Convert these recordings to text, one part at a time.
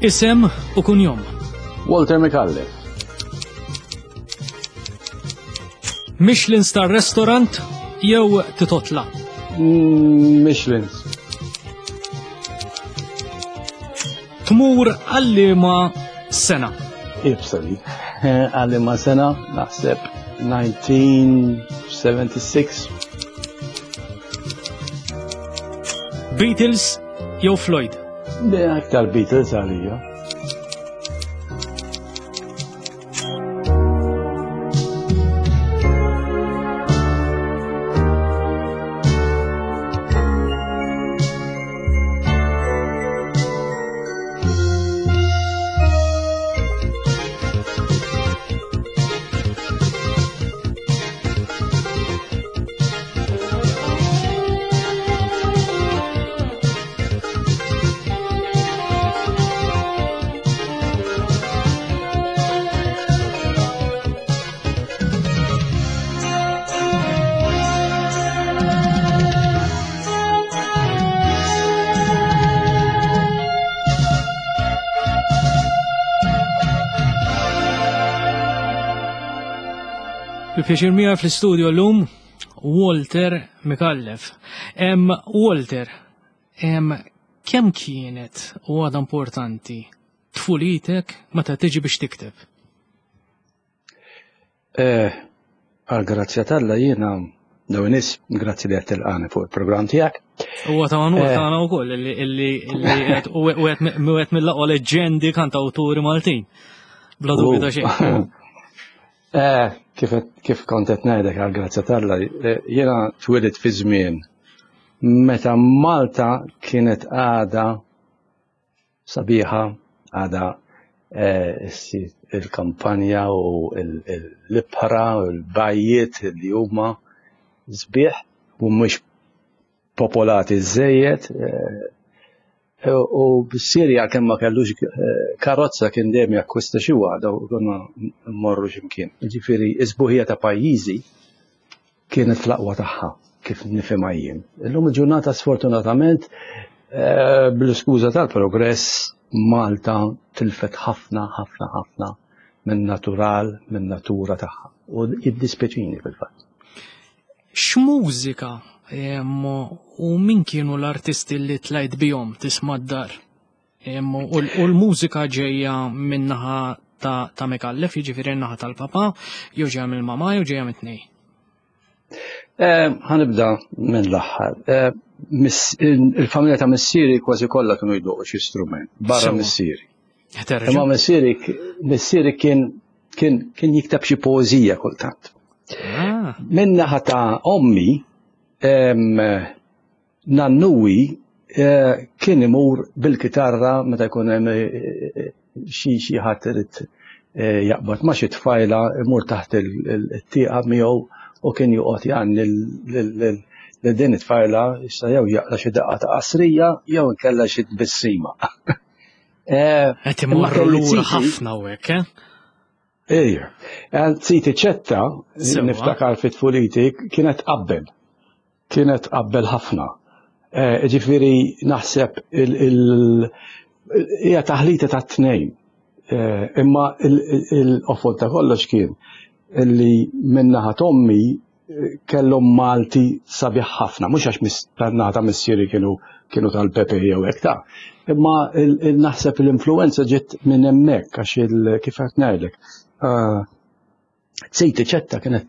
Isem u kunjom. Walter McAuliffe. Michelin Star Restaurant jew titotla? Michelin. Tmur għallima sena? Ibsali. Għallima sena, naħseb 1976. Beatles jew Floyd? Aktar Beatles għalija. Il-pjaċir mija fl-istudio l-lum, Walter McAuliffe. Walter, kemm kienet u għada importanti tfulitek meta tiġi biex tikteb? Għal-grazzja tal-la jiena daw nis, grazzi li għattilqani fuq il-program tijak. U għatana u koll, u għet mill-laqwa leġendi kanta awturi Maltin. Bla dubju ta' xejn. Kif kontet najdek għal-grazzja tal-la, jena twilit fi żmien meta Malta kienet għada sabiħa, għada il-kampanja u l-ibħra u l-bajjiet li huma sbieħ u mhux popolati żejjed. U b-Sirja kemm ma kellux karozza kien dejjem jakkwista xi waħda u konna mmorru x'imkien. Ġifieri isbuħija ta' pajjiżi kienet fl-aqwa tagħha kif nifhimha jien. Illum il-ġurnata sfortunatament bl-iskuża tal-progress Malta tilfet ħafna minn natura tagħha. U jiddispjaċini fil-fatt. X'mużika u min kienu l-artisti li tlajt bihom tisma' d-dar? U l-mużika ġejja minnaħa ta' McAuliffe, jiġifieri naħa tal-papa, jew ġejja mill-mama, jew ġejja mit-tnejn? Ħanibda minn l-aħħar. Il-familja ta' Missieri kważi kollha kienu jduqu xi strument barra Missieri. Imma Missieri kien jikteb xi poeżija kultant. Min-naħa ta' ommi Nannuwi kien imur bil-kitarra meta jkun hemm xi ħadd irid jaqbad ma' xi tfajla imur taħt it-tieqa miegħu u kien joqgħod jgħanni lil din it-tfajla issa jew jaqra xi daqqa ta' qasrija jew inkella xi tbissima. Qed imorru lura ħafna hekk, Ejja. Siti ċetta niftakar fit-tfuliti kienet qabbel ħafna. Ġifieri naħseb hija taħlita ta' tnejn. Imma l-qofol ta' kollox kien li min-naħa ommi kellhom Malti sabiħ ħafna, mhux għax naħa ta' Missieri kienu tal-Pepe jew hekk ta'. Imma naħseb l-influenza ġiet minn hemmhekk għax kif qed ngħidlek. Siti ċetta kienet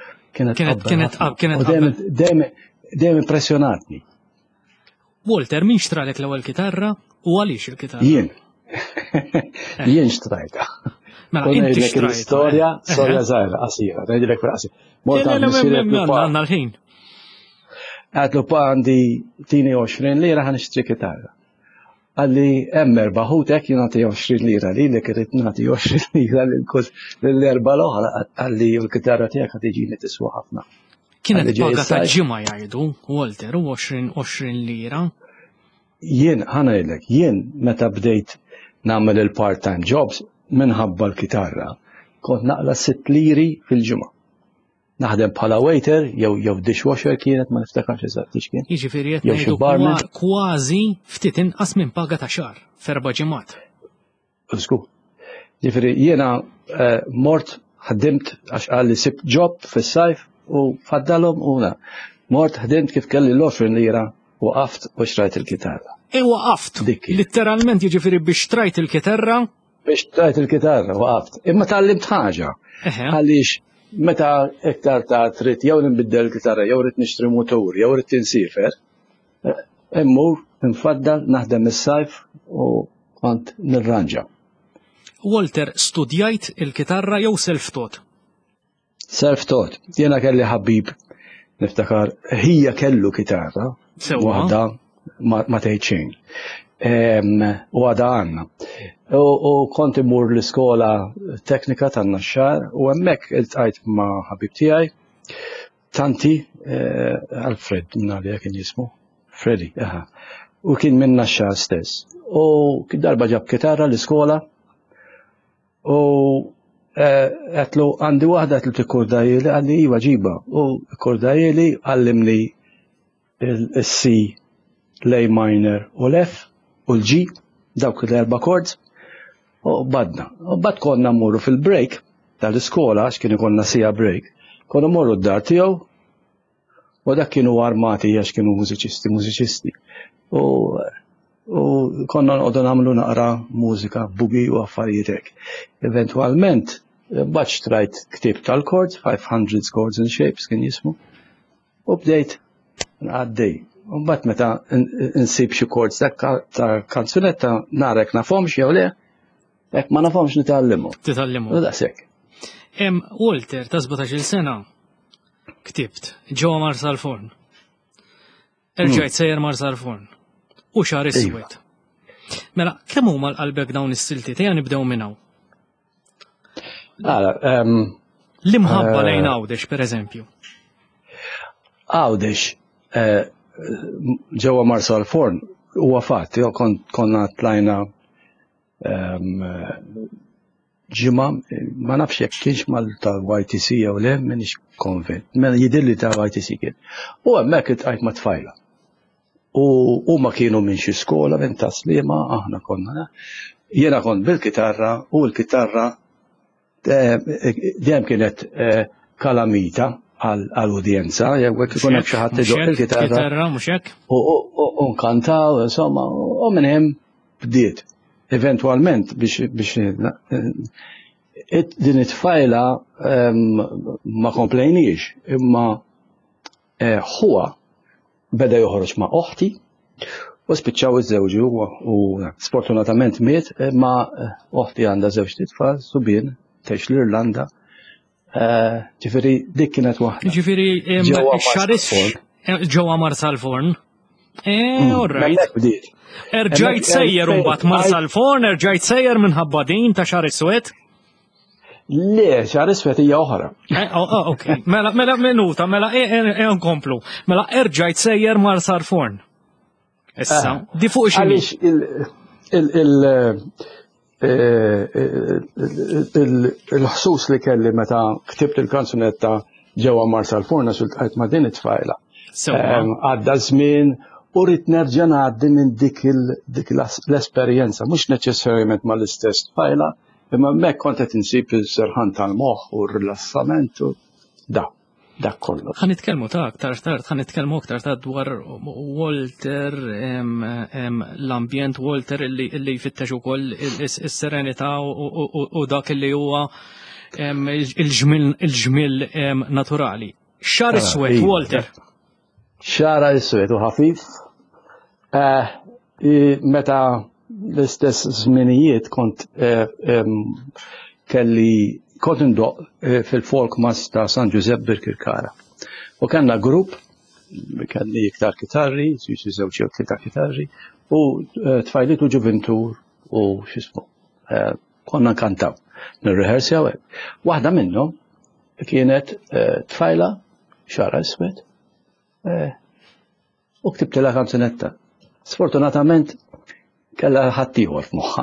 dejjem impressjonatni. Walter, min xtralek l-ewwel kitarra u għaliex il-kitarra? Jien xtrajta. Mela inti xtrajta. Storja żgħira qasira, ngħidilek fil-qasir. Għandna l-ħin. Għadlu pa għandi tini 20 lira ħan ixtri kitarra. Għalli emmer baħutek jien nagħti 20 lira li irid nagħti 20 lira l-erba l-oħra għalli l-kitarra tiegħek ħad tiġini tiswa ħafna. Kienet paga ta' ġimgħa jgħidu, Walter, u 20 lira. Jien ħanajdlek, meta bdejt nagħmel il-part-time jobs minħabba l-kitarra, kont naqla 6 liri fil-ġimgħa. Naħdem bħala waiter jew dishwasher kienet ma niftakarx eżatt kien. Jiġifieri qed ngħidu kważi ftit inqas minn paga ta' xahar f'erba' ġimgħat. Żgur. Ġifieri jiena mort ħaddimt għax qalli sibt job fis-sajf u faddalhom u mort ħdimt kif kelli l-20 lira u waqaft u xtrajt il-kitarra. Waqaft. Literalment jiġifieri biex trajt il-kitarra. Biex trajt il-kitarra waqaft. Imma tallimt ħaġa. Għaliex meta iktar ta' trid jew nbiddel il-kitarra, jew rid nixtri mutur, jew rid tinsifer, immur nfaddal naħdem is-sajf u kont nirranġa. Walter, studjajt il-kitarra jew self-taught? Self-taught. Jiena kelli ħabib, niftakar, hija kellu kitarra, waħda ma tgħid xejn. U għada għandna. U kont imur l-iskola teknika tan-Naxxar u hemmhekk iltqajt ma' ħabib tiegħi, tanti Alfred, nali kien jismu, Freddy, u kien minn Naxxar stess. U darba ġab kitarra l-iskola u għatlu għandi waħda għatlu t-kordajeli għalli iwa ġiba u kordajeli għallimni il-C, l-A minor u l-F u l-G dawk l-4 chords u badna. U bad konna morru fil-break tal-iskola għax kienu konna sija break, konna morru d-dar tiegħu u dak kienu armati għax kienu mużiċisti. U konna nqogħdu nagħmlu naqra mużika, bugi u affarijiet hekk. Eventwalment, baċ trajt ktib tal-chords, 500 chords and shapes kien jismu, u bdejt għaddej. U mbagħad meta nsib xi chords ta' kanzunetta narek nafhomx jew le, hekk ma nafhomx nitallimhom. Titallimhom. U daqshekk. Walter, ta' 17-il sena, ktibt ġewwa Marsa l-Forn. Erġajt sejjer Marsa l-Forn. U Xahar Iswed. Mela, kemm huma l-qalbek dawn is-silti tejja nibdew minn hawn? L-imħabba lejn Għawdex, pereżempju. Għawdex ġewwa Marsa l-Forn huwa fatt, konna tlajna ġimgħa ma nafx jekk kienx mal-YTC jew le m'iniex konvint. Mela jidhirli ta' YTC kien. U hemmhekk iltqajt ma' tfajla. U huma kienu minn xi skola minn taslima, aħna konna. Jiena kont bil-kitarra u l-kitarra dejjem kienet kalamita għall-udjenza, jekk ikun hemm xi ħadd idoq il-kitarra. U nkantaw, insomma, u minn hemm bdiet. Eventwalment biex din it-tfajla ma komplejniex, imma huwa beda joħroġ ma' oħti u spiċċaw iż-żewġu u sfortunatament miet, ma oħti għandha żewġ titfal, subien, tgħix l-Irlanda. Ġifieri dik kienet waħda. Ġifieri ġewwa Marsa l-Forn. All right. Erġajt sejjer mbagħad Marsa l-Forn, erġajt sejjer minħabba din ta' Xahar Iswed? Le, Xahar Iswed hija oħra. Okej, mela minuta, mela nkomplu. Mela erġajt sejjer Marsa l-Forn. Issa, di fuq xi. Għaliex il-ħsus li kelli meta ktibt il-kanzunetta ġewwa Marsa l-Forn għax iltqajt ma' din it-tfajla. Għadda żmien u rrid nerġa' ngħaddi minn dik l-esperjenza, mhux neċessarjament mal-istess tfajla, imma hemmhekk kont qed insib is-serħan tal-moħħ u r-rilassament u dak kollu. Ħanitkellmu aktar tard, ħanitkellmu aktar tard dwar Walter, l-ambjent Walter illi jfittex ukoll is-serenità u dak illi huwa il-ġmil naturali. Xahar Iswed, Walter. Xahar Iswed u ħafif. Meta l-istess żminijiet kont indoq fil-folk mas ta' San Giuseppe Birkirkara. U kellna grupp, kelli iktar kitarri, xi żewġ jew tlieta kitarri, u tfajliet u ġuventur u x'ismu. Konna nkantaw, nirrehearsjaw hekk. Waħda minnhom kienet tfajla Xahar Iswed. U ktibtilha kanzunetta. Sfortunatament kellha ħadd ieħor f'moħħha.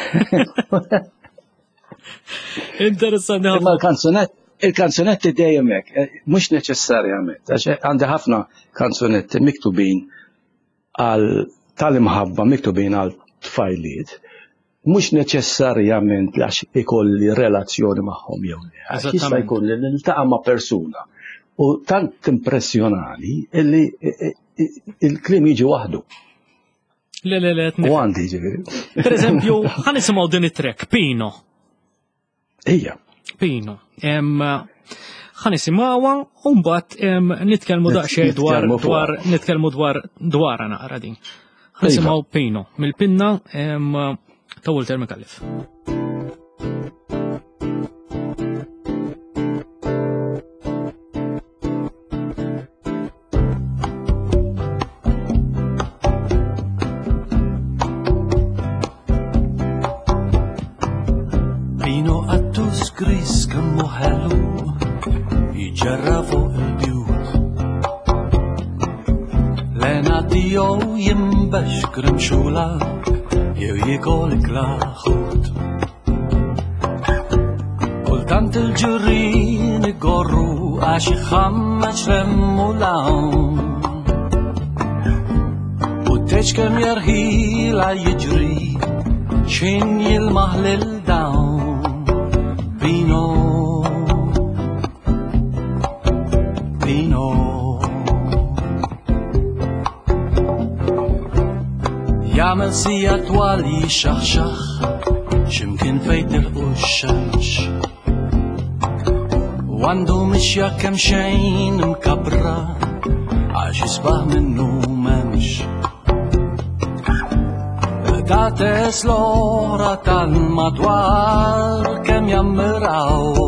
Interessanti ħafna. Il-kanzunetti dejjem hekk, mhux neċessarjament, għax għandi ħafna kanzunetti miktubin għal tal-imħabba miktubin għal tfajliet. mhux neċessarjament għax ikolli relazzjoni magħhom jew le. Għax jista' jkun li niltaqa' ma' persuna u tant impressjonani illi il-kliem jiġi waħdu. Le. U għandi ġifieri. Per eżempju, ħan nisimgħu din it-trek, Pino. Ejja. Pino. Ħan nisimgħuha u mbagħad nitkellmu daqsxejn dwar naqra din. Ħan nisimgħu Pino mill-Pinna ta' Walter McAuliffe. Pino għattus gris kammu ħelu jġarra fuq il-bjut Lena tiegħu jimbex grimxula jew jikolik laħut Kultant il-ġurrin igorru għax iħammeġ lemmu lawn U teċ kem jarħila jiġri xin jilmaħ lil dawn Pino Jagħmel sija twal jixaħxaħ x'imkien fejn tilqu x-xemx U għandu mixja kemm xejn mkabbra għax isbaħ minnu m'hemmx Dates l-ora tal-madwar kemm jammiraw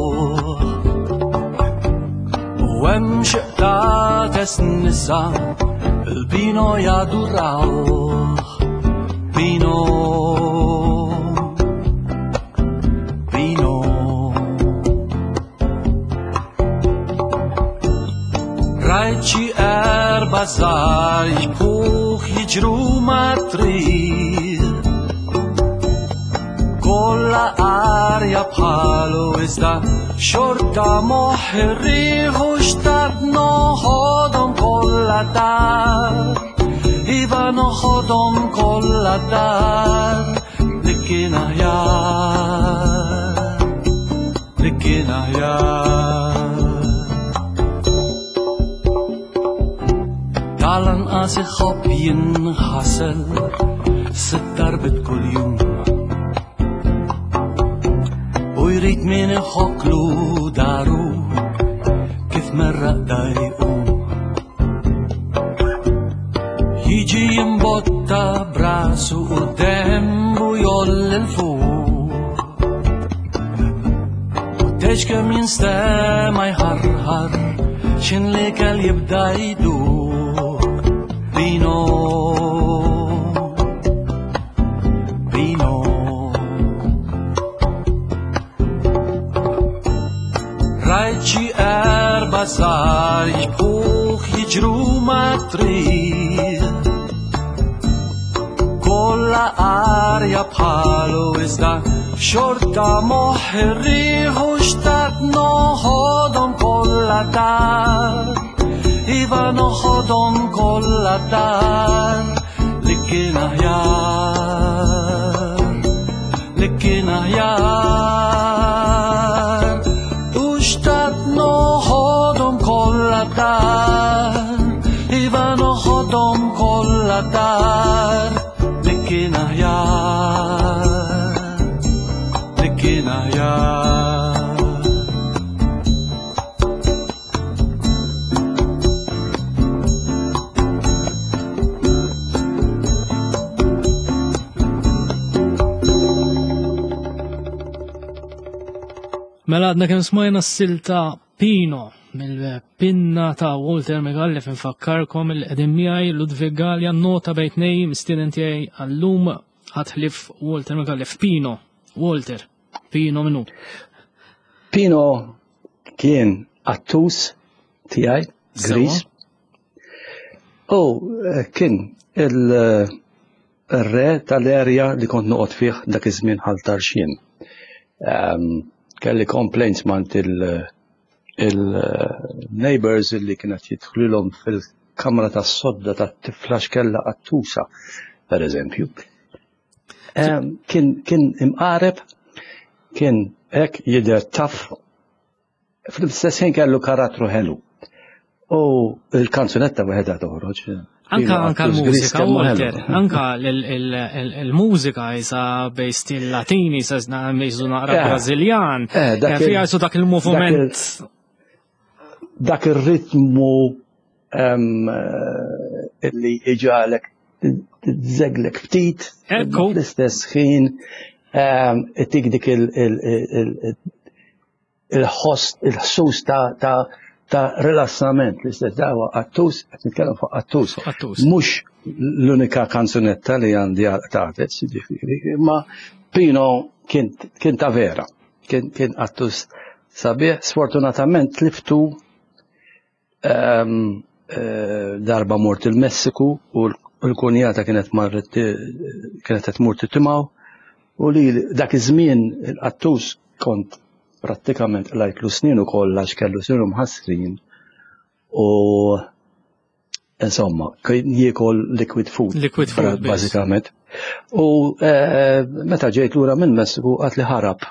U hemm xeqtates nisa il-Pino jaduraw Pino Rajt xi erba' żgħar jibkuh jiġru mat-triq Kolla arja bħalu iżda xorta moħħi rrieħu xtaqt noħodhom kollha dar Iva noħodhom kollha dar li kien aħjar Tal-anqas iħobb jinħasel 6 darbit kuljum U jrid min iħokklu daru kif merraq dajqu Jiġi jimbotta brasu quddiem u joll il-fuq U teġ kemm jinstema jħarħar x'in li kell jibda jduq Pino Rajt xi erba' żgħar jibkuh jiġru mat-triq Kolla arja bħalu iżda xorta moħħi rrieħu xtaqt noħodhom kollha dar Iva noħodhom kollha dar li kien aħjar U xtaqt noħodhom kollha dar Iva noħodhom kollha dar li kien aħjar Mela għadna kemm smajna s-silta Pino mill-Pinna ta' Walter McAuliffe infakkarkom il-qegħdin miegħi Ludwig Gallia nota bejn tnejn mistieden tiegħi għallum ħatħlif Walter McAuliffe. Pino, Walter, Pino minnu? Pino kien attus tiegħi Gris. Kien il-re tal-erja li kont noqgħod fih dak iż-żmien ħaltar xien. Kelli complaints mant il-neighbors li kienet jidħlulhom fil-kamra tas-sodda tat-tifla x'kella qattusa, per eżempju. Kien imqareb, kien hekk jidher taf, fl-istess ħin kellu karattru ħelu. U l-kanzunetta waħedha toħroġ. Anka l-mużika, Walter, anka l-mużika jisa bej stil latini, jisa mejzu naqra Braziljan, fija jsu dak il-movement. Dak il-ritmu illi iġalek t-zeglek ftit, fl-istess ħin, tik dik il-ħsus ta' rilassament, l-istess dawa attus, għet nitkellem fuq attus. Mux l-unika kanzunetta li għandi għatatet, ma Pino kien ta' vera, kien attus sabiħ, sfortunatament tliftu darba mort il-Messiku u l-kunjata kienet tmur titimaw u li dak iż-żmien il-qattus kont prattikament lajtlu snin ukoll għax kellu siru mħassrin u insomma jiekol liquid food bażikament. U meta ġejt lura minn Messiku qatt li ħarab.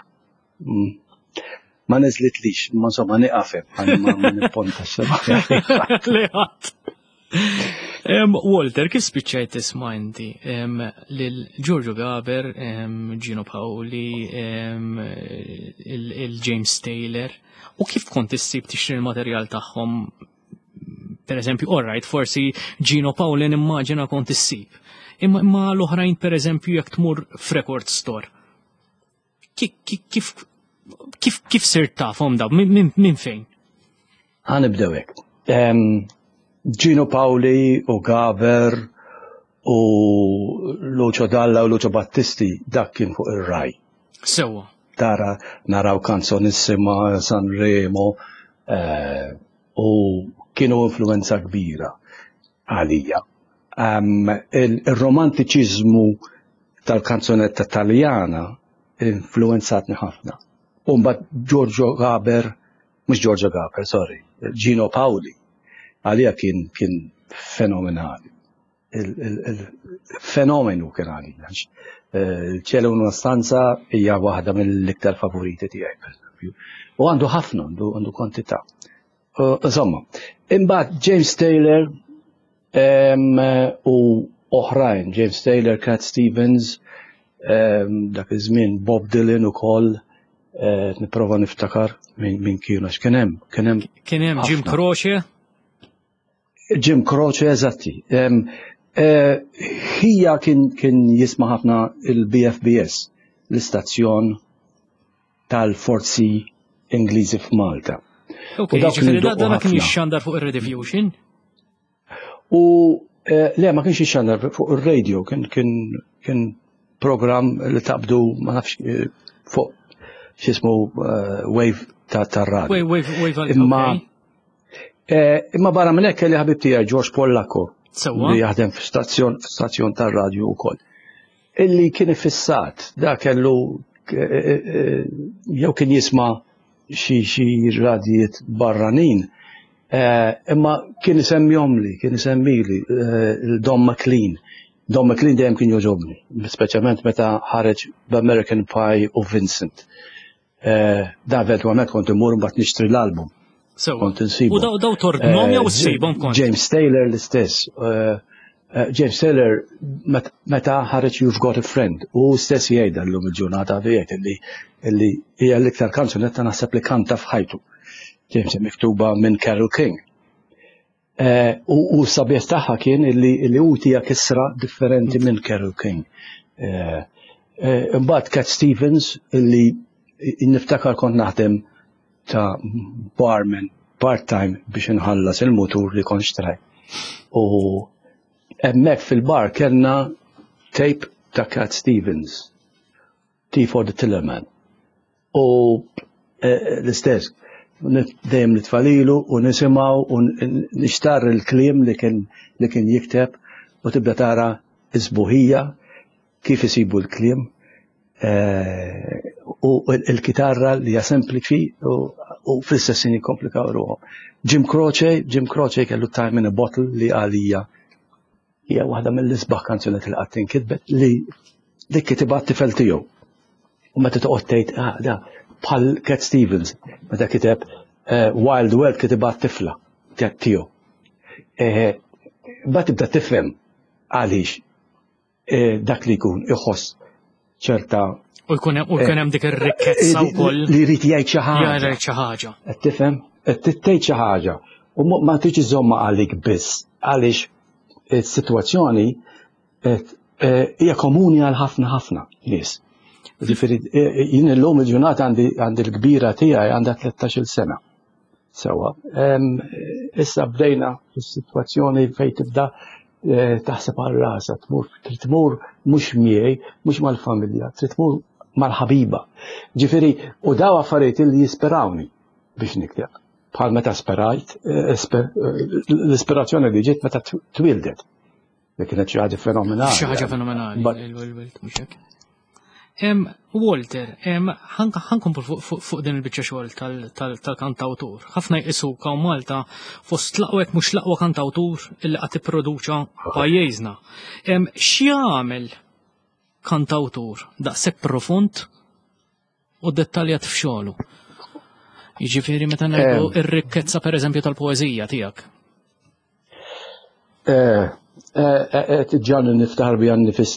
Ma nizlitlix, ma insomma niqafem, ma nipponta s-sema. Walter, kif spiċċajt tisma' inti lil Giorgio Gaber, Gino Paoli, il-James Taylor, u kif kont issib tixtri l-materjal tagħhom? Pereżempju, alright, forsi Gino Paoli nimmaġina kont issib. Imma l-oħrajn pereżempju jekk tmur f'record store. Kif sirt tafhom daw? Minn fejn? Ħanibdew hekk. Gino Paoli u Gaber u Lucio Dalla u Lucio Battisti dak kien fuq ir-Rai. Sewwa. Tara naraw Canzonissima, Sanremo u kienu influenza kbira għalija. Il-romantiċiżmu tal-kanzonetta Taljana influenzatni ħafna. U mbagħad Gino Paoli għalija kien fenomenali. Il-fenomenu kien għalija. Ċelu una stanza hija waħda mill-iktar favoriti tiegħi. U għandu ħafna, għandu kwantità. Insomma, imbagħad James Taylor u oħrajn, James Taylor, Cat Stevens, dak iż-żmien Bob Dylan ukoll, nipprova niftakar minn kienu għax kien hemm Jim Croce? Jim Croce, eżatti. Hija kien jisma' ħafna il-BFBS, l-istazzjon tal-forzi Ingliżi f'Malta. Ġifieri dan kien jixxandar fuq ir-Rediffusion? U le ma kienx jixxandar fuq ir-radio, kien program li taqbdu ma nafx fuq x'ismu wave tar-radio. Wave. Imma barra minn hekk kelli ħabib tiegħi George Pollako li jaħdem f'stazzjon tar-radju wkoll. Illi kien ifissat, da kellu jew kien jisma' xi radijiet barranin, imma kien isemmili Don McLean. Don McLean dejjem kien joġobni, speċjalment meta ħareġ b'American Pie u Vincent. Da eventualment kont imur mbagħad nixtri l-album. U daw tordnom jew ssibhom kont? James Taylor l-istess. James Taylor meta ħareġ You've Got a Friend u stess jgħidha llum il-ġurnata għavijiet illi hija l-iktar kanzunetta naħseb li kanta f'ħajtu. James miktuba minn Carole King. U sabiħ tagħha kien illi hu tija kisra differenti minn Carole King. Imbagħad Cat Stevens illi niftakar kont naħdem ta' barman part-time biex inħallas il-mutur li kont xtrajt. U hemmhekk fil-bar kellna tape ta' Cat Stevens, Tea for the Tillerman. U l-istess, dejjem nitfalilu u nisimgħu u nixtar il-kliem li kien jikteb u tibda tara isbuħija kif isibu l-kliem. U il-kitarra li hija sempliċi u fl-istessin jikkomplikaw ruħhom. Jim Croce kellu Time in a Bottle li għalija hija waħda mill-isbaħ kanzunet li qatt inkitbet li dik kitibha t-tifel tiegħu. U meta toqgħod tgħid da bħal Cat Stevens meta kiteb Wild World kitibha t-tifla tiegħu. Mbagħad tibda tifhem għaliex dak li jkun iħoss ċerta u jkun hemm dik ir-rikkezza wkoll li jrid jgħid xi ħaġa. jgħid xi ħaġa. Qed tifhem? Qed tgħid xi ħaġa u ma tridx iżomma għalik biss għaliex is-sitwazzjoni hija komuni għal ħafna nies. Jiġifieri jien illum il-ġurnata għandi l-kbira tiegħi għandha 13-il sena. Sewwa. Issa bdejna fis-sitwazzjoni fejn tibda taħseb għal rasha, trid tmur mhux miegħi, mhux mal-familja, trid tmur mal-ħabiba. Ġifieri u daw affarijiet li jisperawni biex nikteb. Bħal meta sperajt, l-ispirazzjoni li ġiet meta twildet. Li kienet xi ħaġa fenomenali. Xi ħaġa fenomenali, il-wild mhux hekk. Walter, ħankomplu fuq din il-biċċa xogħol tal-kantawtur. Ħafna jqisuka Malta fost tlaqwek mhux laqwa kantawtur illi qed tipproduċa pajjiżna. X'jagħmel kantawtur daqshekk profond u dettaljat f'xogħlu? Jiġifieri meta ngħidu r-rikkezza pereżempju tal-poeżija tiegħek. Ġan niftaħar bi għan-nifis.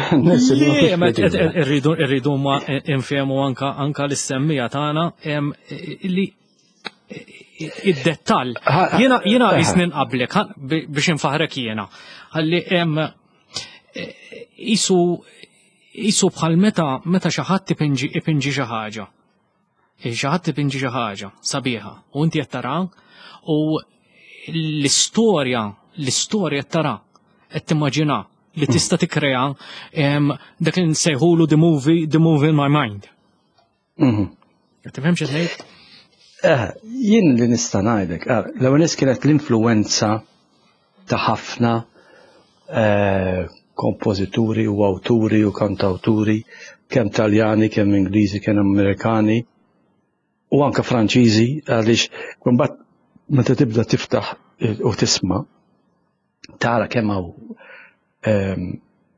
Irridu ma infehmu anka l-semmija tagħna li id-dettall. Jiena qisni nqablek biex infaħrek jiena. Ħalli hemm isu bħal meta xi ħadd ipinġi xi ħaġa. Xi ħadd ipinġi xi ħaġa sabiħa u inti qed tara u l-istorja qed tara qed timmaġina li tista' tikkrea dak li nsejħulu the movie in my mind. Tifhem x'qed ngħid? Jien li nista' ngħidlek, l-ewwel nies kienet l-influwenza ta' ħafna kompożituri u awturi u kantawturi kemm Taljani, kemm Ingliżi, kemm Amerikani u anke Franċiżi għaliex mbagħad meta tibda tiftaħ u tisma' tara kemm hawn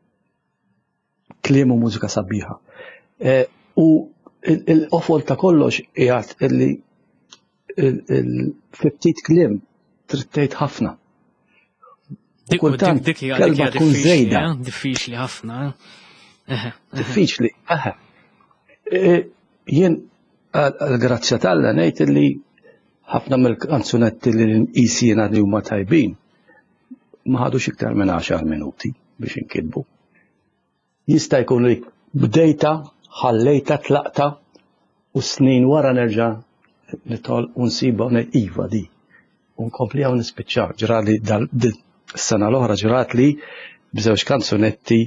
kliem u mużika sabiħa. U l-qofol ta' kollox qiegħed illi ftit kliem trid tgħid ħafna. Kultant kelma tkun żejda. Diffiċli ħafna. Diffiċli. Jien għall-grazzja Alla ngħid illi ħafna mill-kanzunetti li nqisina li huma tajbin ma ħadux iktar minn 10 minuti biex inkitbu. Jista' jkun li bdejta, ħallejta, tlaqta u snin wara nerġa' nitol u nsiba iva di. U nkompli hawn nispiċċaw. Ġrali s-sena l-oħra ġrat li b'żewġ kanzunetti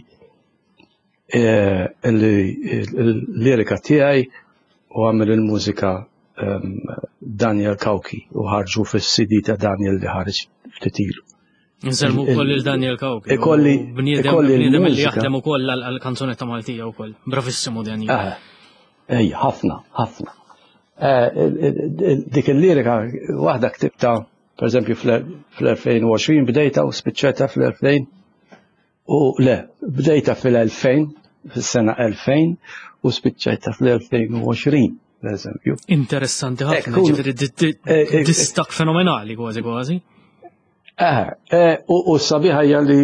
l-lirika tiegħi u għamil il-mużika Daniel Kauki u ħarġu fis-CD ta' Daniel li ħarġ ftit ilu. Nżelmu wkoll il-Daniel Kauki. Ikolli bniedem li jaħdem ukoll għall-kanzunetta Maltija wkoll. Bravissimu Daniel. Ejja, ħafna. Dik il-lirika waħda ktibta pereżempju fl-2020 bdejta u spiċċetta fl-2000 u le, bdejta fil-2000 fis-sena 2000 u spiċċetta fl-2020 pereżempju. Interessanti ħafna, ġifieri distak fenomenali kważi. U s-sabiħa hija li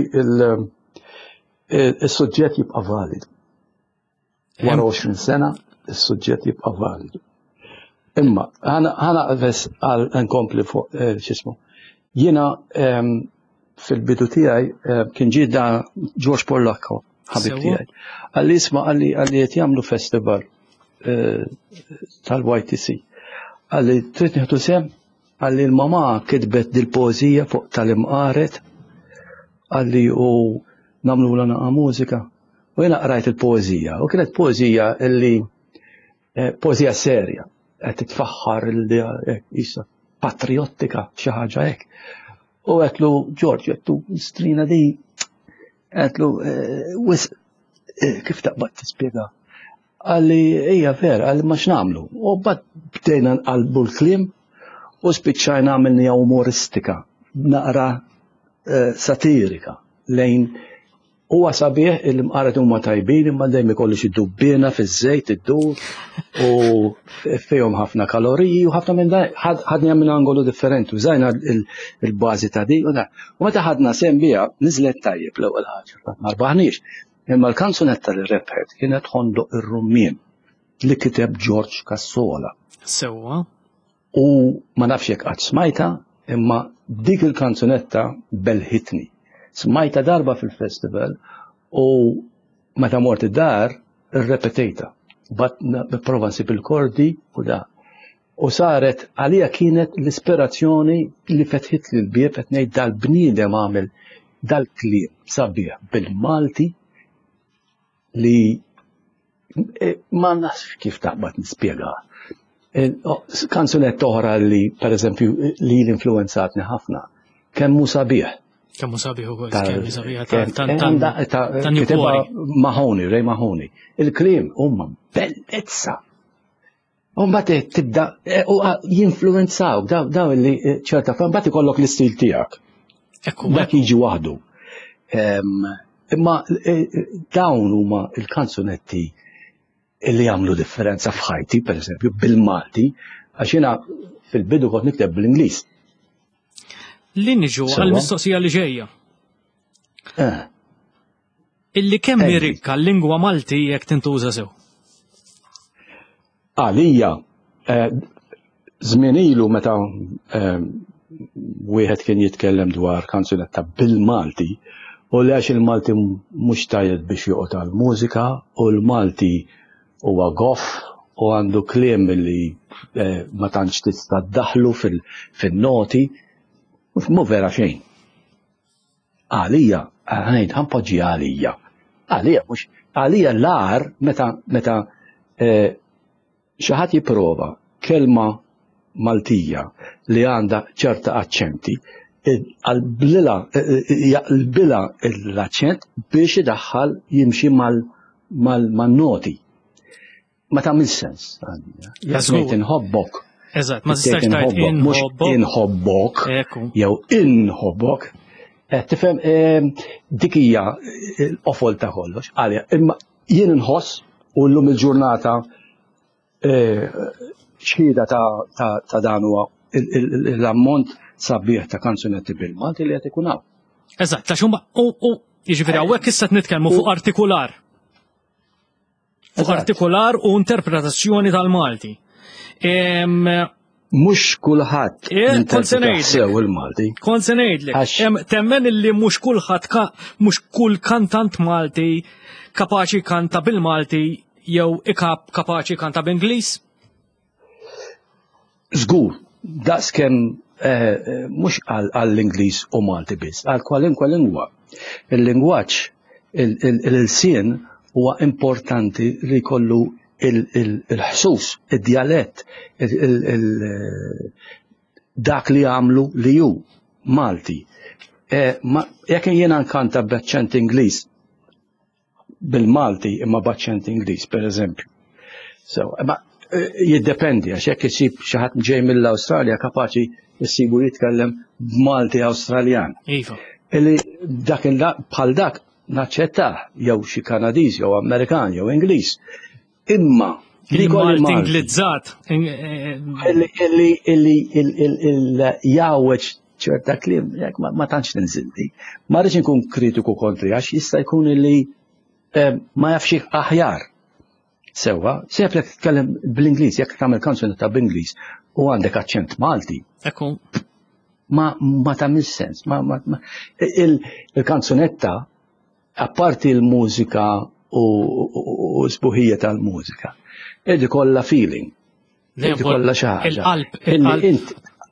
s-suġġett jibqa' validu. Wara 20 sena is-suġġett jibqa' validu. Imma ħana bes għal nkompli fuq x'ismu. Jiena fil-bidu tiegħi kien ġieda George Pollacco, ħabib tiegħi. Għalli isma' għalli qed jagħmlu festival tal-YTC. Għalli trid nieħdu sehem għalli l-mama kitbet dil-poezija fuq tal-imqaret għalli u namlu l-naqa mużika u jena qrajt il-poezija u kienet poezija illi poezija serja qed titfaħħar il-isa patriottika xi ħaġa hekk. U għetlu George għetlu strina di għetlu kif taqbad tispjega għalli hija vera għalli ma x'namlu u bad bdejna nqalbu l-kliem u spiċċajna għamilnija umoristika, naqra satirika lejn Huwa sabiħ il-mqaret huma tajbin imma dejjem ikollu xi dubbiena fiż-żejt iddur u fihom ħafna kaloriji u ħafna minn ħadna minn angolu differenti u żajna il-bażi ta' dik u da. U meta ħadna sehem biha niżlet tajjeb l-ewwel ħaġa. Ma rbaħniex. Imma l-kanzunetta li rebħet kienet Ħondoq ir-Rummien li kiteb George Cassola. Sewwa. U ma nafx jekk qatt smajta imma dik il-kanzunetta belħitni. Smajta darba fil-festival u meta mort id-dar irrepetejta. Bat prova nsib il-kordi u da. U saret għalija kienet l-ispirazzjoni li fetħit li l-bieb qed ngħid dal-bniedem għamel dal-kliem sabiħ bil-Malti li ma nafx kif taqbad nispjega. Kanzunetta oħra li pereżempju li l-influenzatni ħafna kemm hu sabiħ. Kemm sabiħ ukoll kemm sabiħ ta' Newport. Mahoney, Ray Mahoney. Il-kliem huma bellezza. U mbagħad tibda jinfluwenzaw daw li ċerta mbagħad ikollok l-istil tiegħek. Dak jiġi waħdu. Imma dawn huma l-kanzunetti li jagħmlu differenza f'ħajti, pereżempju bil-Malti, għax jiena fil-bidu kont nikteb bl-Ingliż. Li niġu għall-mistoqsija li ġejja. Illi kemm rikka l-lingwa Malti jekk tintuża sew? Għalija, żmien ilu meta wieħed kien jitkellem dwar kanzunetta bil-Malti u li għax il-Malti mhux tajjeb biex joqgħod għall-mużika u l-Malti huwa goff u għandu kliem li ma tantx tista' ddaħħlu fin-noti. Mu vera xejn. Għalija, għanajt, ħanpoġġi għalija. Għalija, mux, għalija l-għar meta xaħat jiprova kelma Maltija li għanda ċerta aċċenti, għal-bila l-aċċent biex idaħħal jimxi mal-noti. Ma ta' mil-sens. Jasmejt inħobbok. Eżatt, ma tistax tajt inħobbok, jew inħobbok, tifhem dik hija l-qofol ta' kollox, għalja, imma jien inħoss u llum il-ġurnata xhieda ta' dan huwa l-ammont sabiħ ta' kanzunetti bil-Malti li qed ikun hawn. Eżatt, ta' xumma jiġifieri hawnhekk issa nitkellmu fuq artikular. Fuq artikular u interpretazzjoni tal-Malti. Mux kulħadd sew il-Malti. Kont se ngħidlek. Temmen illi mhux kulħadd mhux kull kantant Malti kapaċi kanta bil-Malti jew kapaċi kanta b'Ingliż? Żgur, daqskemm mhux għall-Ingliż u Malti biss, għal kwalinkwa lingwa. Il-lingwaġġ il-sien huwa importanti li jkollu il-ħsus, il-dialett, dak li għamlu li ju, Malti. Jekk jiena nkanta b'aċċent Ingliż bil-Malti imma b'aċċent Ingliż, per eżempju. Ma jiddependi, għax jekk isib xi ħadd ġej mill-Awstralja kapaċi jsibu jitkellem b'Malti Awstraljan. Iva. Illi bħal dak naċċettah jew xi Kanadiż jew Amerikan jew Ingliż. Imma li Malti Inglizzat illi jawweġ ċerta kliem jekk ma tantx ninżildi. Ma rridx inkun kritiku kontri għax jista' jkun illi ma jafx aħjar. Sewwa, se jekk titkellem bl-Ingliż, jekk tagħmel kanzunetta bl-Ingliż u għandek aċċent Malti. Ma tagħmel sens. Il-kanzunetta apparti l-mużika u sbuħija tal-mużika. Edi kolla feeling. Edi kolla xaħġa. Illi int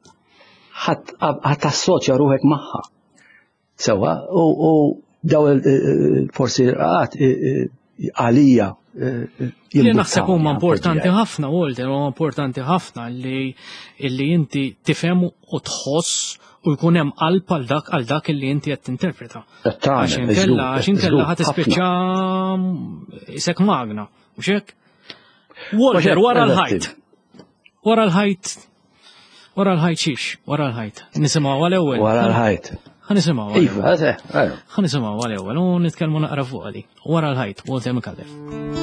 ħat assoċja ruħek maħħa. Sewa, u daw forsi għat għalija. Li naħseb huma importanti ħafna, Walter, huma importanti ħafna li inti tifhem u tħoss u jkun hemm qalb għal dak li inti qed tinterpreta. Għax inkella ħadd tispiċċa isek magna, mhux hekk? Walter, wara l-ħajt. Wara l-ħajt xiex, wara l-ħajt. Nisimgħu għal-ewwel. Wara l-ħajt. ħanisimgħu. Iva, ħanisimgħu għal-ewwel u nitkellmu naqra fuq għali. Wara l-ħajt, Walter McAuliffe.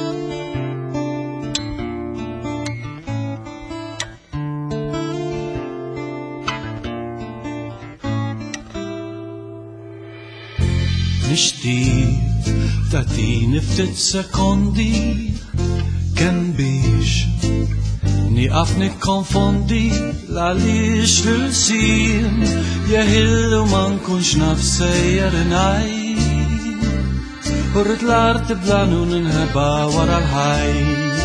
Nixtieq tagħtini ftit sekondi kemm biex nieqaf nikkonfondi għaliex l-irsim jeħillu ma nkunx naf sejjer ngħid u rrid l-art tiblan u ninħeba wara l-ħajt.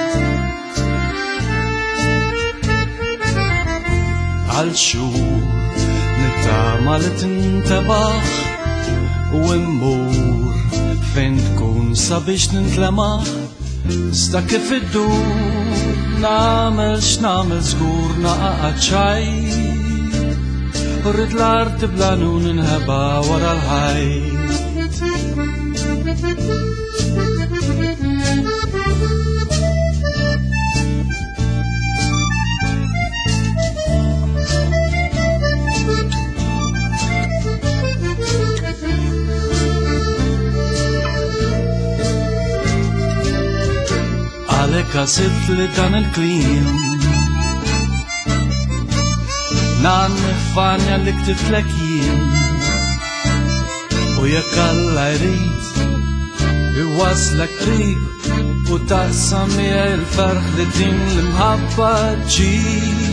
Għal xhur nittama li tintebaħ u immur fejn tkun sabiex nintlemaħ sta kif iddur nagħmel x'nagħmel żgur naqgħad ċajt u rrid l-art tiblan u ninħeba wara l-ħajt. Għalhekk għasibt li dan il-klim nan nifanja li ktiflek jien u jekk Alla jrid iwaslek qrib u taqsam miegħi l-ferħ li din l-imħabba ġġib.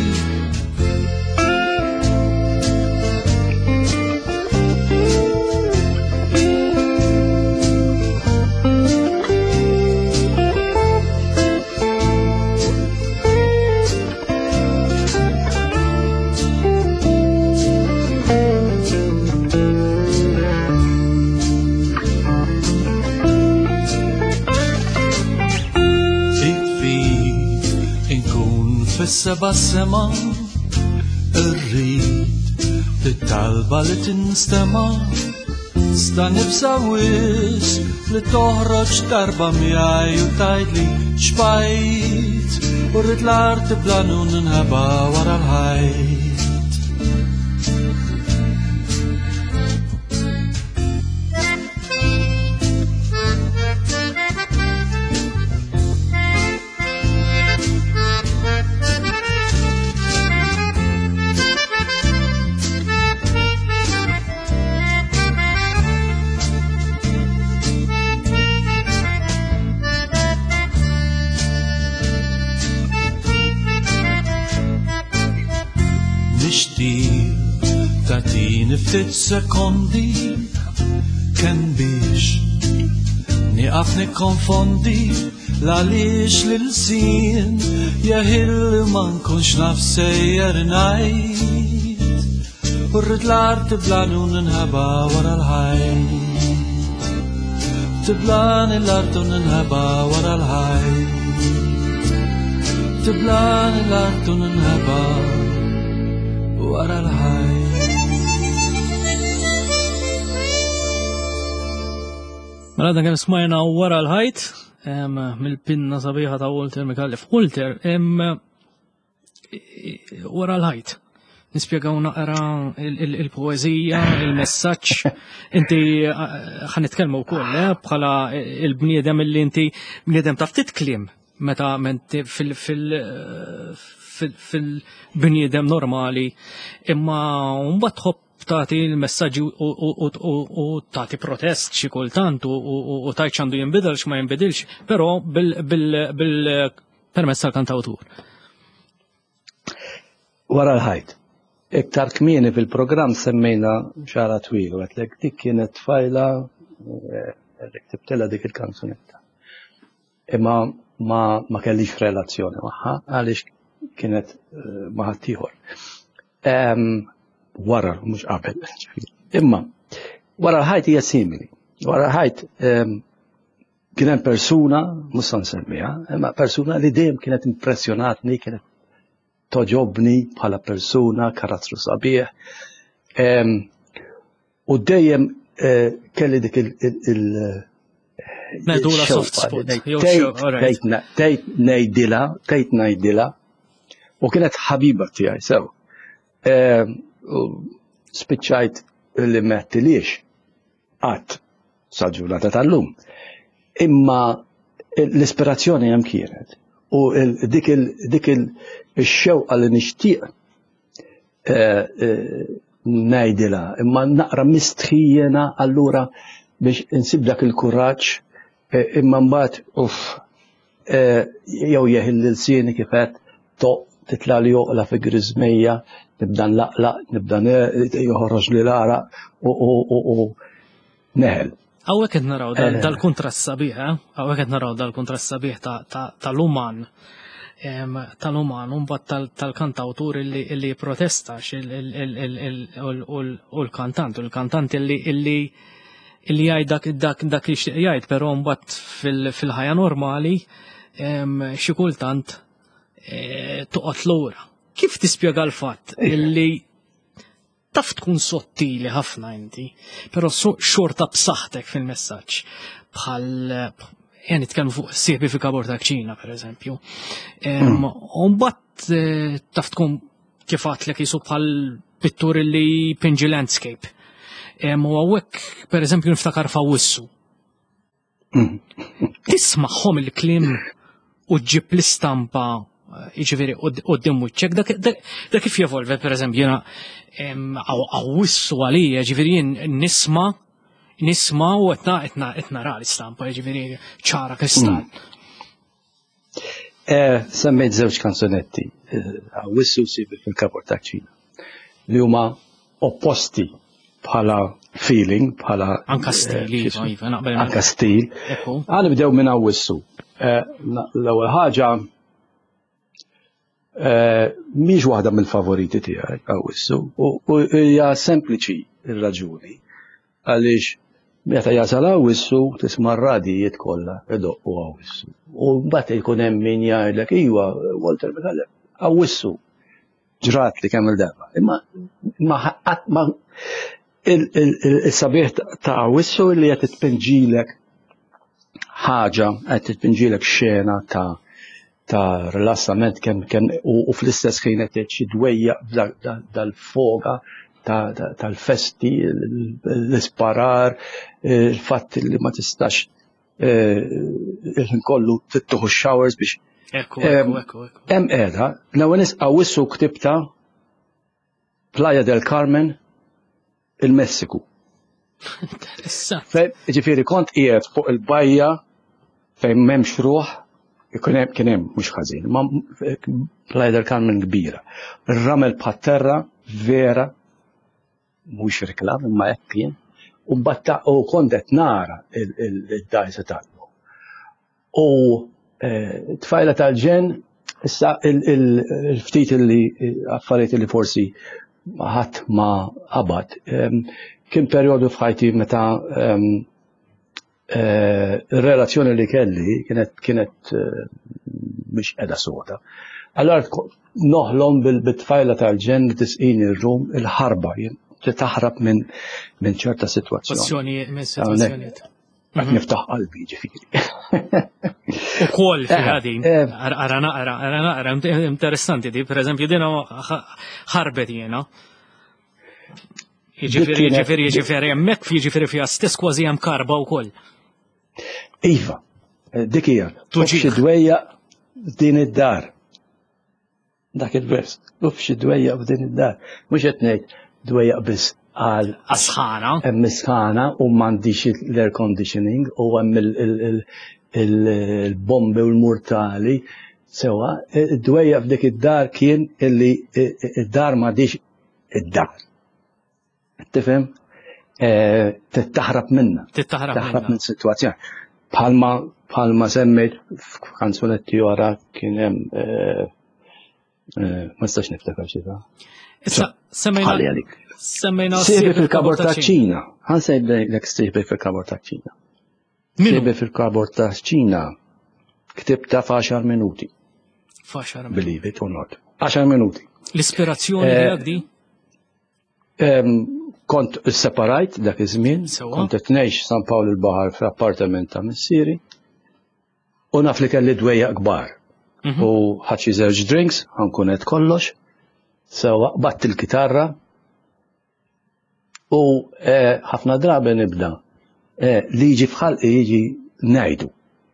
Fis-seba' sema irrid tit-talba li tinstema' sta nibsa wis li toħroġ darba miegħi u tgħidli xbajt u rrid l-art tiblan u ninħeba wara l-ħajt. Nixtieq tagħtini ftit sekondi kemm biex nieqaf nikkonfondi għaliex l-insien jeħillu ma nkunx naf sejjer ngħid u rrid l-art tiblan u ninħeba wara l-ħajt. Tiblan l-art u ninħeba wara l-ħajt. Tiblan l-art u ninħeba wara l-ħajt. Mela dan kemm smajna wara l-ħajt mill-pinna sabiħa ta' Walter McAuliffe. Walter, wara l-ħajt. Nispjegaw naqra il-poezija, il-messaġġ. Inti ħanitkellmu wkoll bħala il-bniedem illi inti bniedem ta' ftit kliem meta fil-bniedem normali, imma mbagħad tħobb tagħti l-messaġġi u tagħti protest xi kultant u tgħid x'għandu jinbidel x'ma jinbidilx, però bil-permezz tal-kantawtur. Wara l-ħajt. Iktar kmieni fil-programm semmejna xara twil, u għatlek dik kienet tfajla ktibtela dik il-kanzunetta. Imma ma kellix relazzjoni magħha għaliex kienet ma' ħadd ieħor. Wara mhux qabel. Imma wara l-ħajt hija simili. Wara l-ħajt kien hemm persuna, mhux se nsemmiha, imma persuna li dejjem kienet impressjonatni, kienet toġobni bħala persuna, karattru sabiħ. U dejjem kelli dik Medula soft spot. Tgħid ngħidilha u kienet ħabiba tiegħi sew. Spiċċajt li mettiliex qatt sal-ġurnata tal-lum. Imma l-ispirazzjoni hemm kienet. U dik il-xewqa li nixtieq ngħidilha, imma naqra mistħijjena allura biex insib dak il-kuraġġ, imma mbagħad jew jeħil l-sieni kif qed titla' li joqla fi griżmejja, nibda nlaqlaq, nibda joħroġ li l-araq u neħel. Hawnhekk qed naraw dal-kuntrast sabiħ, hawnhekk qed naraw dal-kuntrast sabiħ tal-uman tal-kantawtur illi protestax u l-kantant illi jgħid dak li xtieq jgħid, però mbagħad fil-ħajja normali xi kultant toqgħod lura. Kif tispjega l-fatt illi taf tkun sottili ħafna inti, però xorta b'saħħtek fil-messaġġ bħal nitkellmu fuq sieħbi fi Kabor ta' Kċina, pereżempju. U mbagħad taf tkun kif għadlek jisu bħal pittur li pinġi landscape. U hawnhekk pereżempju niftakar Fawissu. Tisma'hom il-kliem u ġib l-istampa jiġifieri qudiem wiċċek, dak kif jevolve pereżempju jiena Fawissu għalija jiġifieri jien nisma' u qed nara l-istampa jiġifieri ċara kristall. Semmejt żewġ kanzunetti, Fawissu sieħbi fil-Kabor ta' Kċina li huma opposti bħala feeling, bħala anka stil, anka stil. Nibdew minn Fawissu. L-ewwel ħaġa mhix waħda mill-favoriti tiegħi Fawissu u hija sempliċi r-raġuni għaliex meta jasal Fawissu tisma' r-radijiet kollha idoqqu Fawissu. U mbagħad ikun hemm min jgħidlek iwa Walter Mikallef Fawissu ġrat li kemm il-darba. Imma il-sabiħ ta' Fawissu li qed titpinġilek ħaġa, qed titpinġilek xena ta' rilassament kemm u fl-istess ħin qed xi dwejjaq dal-foga tal-festi, l-isparar, il-fatt li ma tistax il-ħin kollu tittuħu showers biex. Ekku. Hemm qiegħda, l-ewwel Fawissu ktibta Playa del Carmen, il-Messiku. Ġifieri kont qiegħed fuq il-bajja fejn m'hemmx ruħ, kien hemm mhux ħażin, ma Playa del Carmen kbira. Ir-ramel bħat-terra vera mhux riklam imma hekk kien u kont qed nara il-dajsa tagħhom. U tfajla tal-ġen issa il-ftit li affarijiet li forsi ħadd ma qabad kien perjodu f'ħajti meta ir-relazzjoni li kelli kienet mhix qiegħda soda. Allura noħlom bit-tfajla tal-ġen li tisqini r-rum il-ħarba taħrab minn ċerta sitwazzjonijiet. Niftaħ qalbi ġifieri. Ukoll fi ħadin, ara naqra, interessanti di, pereżempju din ħarbet jiena. Jiġifieri hemmhekk jiġifieri fiha stess kważi hemm karba wkoll. Iva, dik hija. Xi dwejjaq f'din id-dar. Dak il-vers. Xi dwejjaq f'din id-dar. Mhux qed ngħid dwejjaq biss għal asħana. Hemm isħana u m'għandix l-air conditioning u hemm il-bombi u l-murtali. Sewa, dwejjaq f'dik id-dar kien illi id-dar m'għandix id-dar. Tifhem? Tittaħrab minna. Tittaħrab minn sitwazzjoni. Bħalma semmejt f'kanzunetti oħra kien hemm ma nistax niftakar xi ta'. Issa semmejna sieħbi fil-Kabor ta' Kċina. Ħansejlek sieħbi fil-Kabor ta' Kċina. Sieħbi fil-Kabor ta' Kċina ktibta f'10 minuti. Believe it or not. 10 minuti. L-ispirazzjoni tiegħek di? Kont separajt dak iż-żmien, kont qed ngħix San Pawl il-Baħar fl-appartament ta' missieri u naf li kelli dwejjaq kbar. U ħadd xi żewġ drinks, ħankun qed kollox, sewwa qatt il-kitarra U ħafna drabi nibda li jiġi fħalqi jiġi ngħidu.